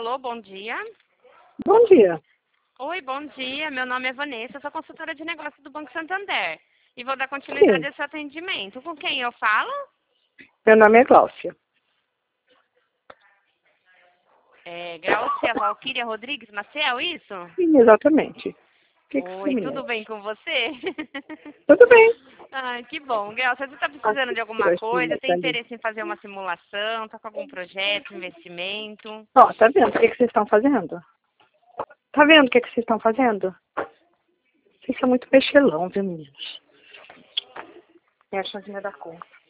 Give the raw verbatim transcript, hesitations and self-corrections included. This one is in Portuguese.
Alô, bom dia. Bom dia. Oi, bom dia. Meu nome é Vanessa, eu sou consultora de negócios do Banco Santander. E vou dar continuidade Sim, a esse atendimento. Com quem eu falo? meu nome é Gláucia. É, Graúcia Valquíria Rodrigues Maciel, isso? Sim, exatamente. O que, que você Oi, me tudo lembra? bem com você? Tudo bem. Ai, que bom. Graúcia, você está precisando Aqui, de alguma dois coisa? minutos Tem ali. interesse em fazer uma simulação? Está com algum projeto, investimento? Ó, tá vendo o que, que vocês estão fazendo? Tá vendo o que, que vocês estão fazendo? Vocês são muito mexelão, viu, meninos? É a chazinha da conta.